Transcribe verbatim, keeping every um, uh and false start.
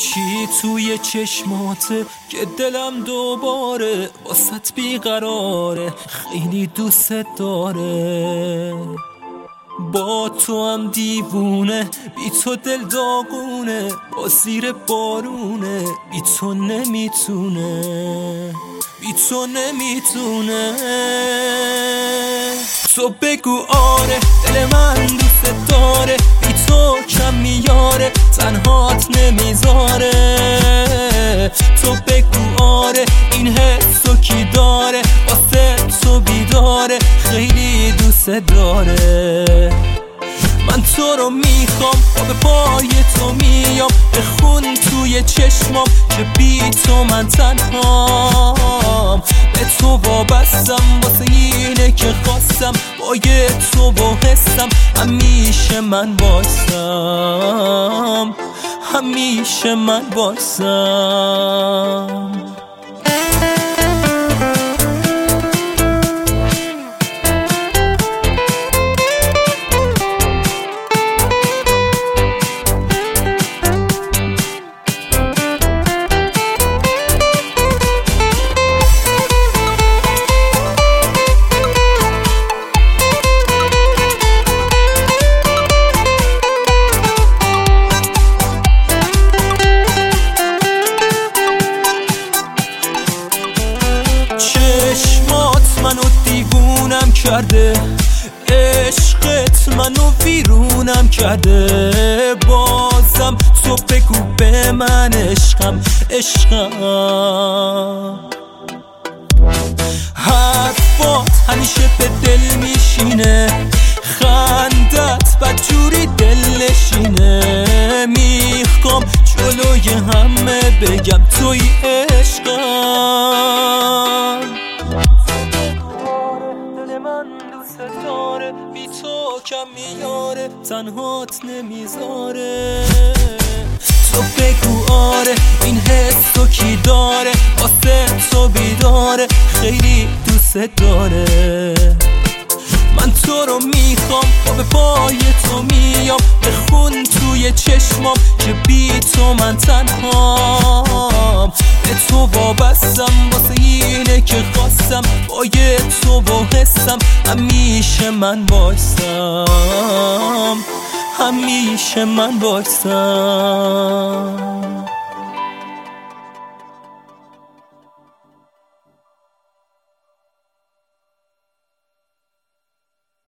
چی توی چشماته که دلم دوباره واسط بیقراره، خیلی دوست داره. با تو هم دیوونه، بی تو دل داغونه، با زیر بارونه، بی تو نمیتونه، بی تو نمیتونه. تو بگو آره دل من دوست داره، بی تو کم میاره تنهات نمیذاره. تو بگو آره این حسو کی داره، واسه تو بیداره، خیلی دوست داره. من تو رو میخوام و به پای تو میام، بخون توی چشمام که بی تو من تنهام. به تو وابستم واسه اینه که خواستم، با یه تو و حسم همیشه من باشم، همیشه من باشم. منو دیوونم کرده، عشقت منو ویرونم کرده. بازم تو بگو به من عشقم، عشقم. حرفات همیشه به دل میشینه، خندت بدجوری دل نشینه. میخوام جلوی همه بگم توی عشقم. بی تو کم میاره تنهات نمیذاره. تو بگو آره این حسو کی داره، واسه تو بیداره، خیلی دوست داره. من تو رو میخوام و به پای تو میام، بخون توی چشمام که بی تو من تنهام. به تو وابستم واسه اینه که خواستم، با یه تو و حسم همیشه من باشم، همیشه من باشم.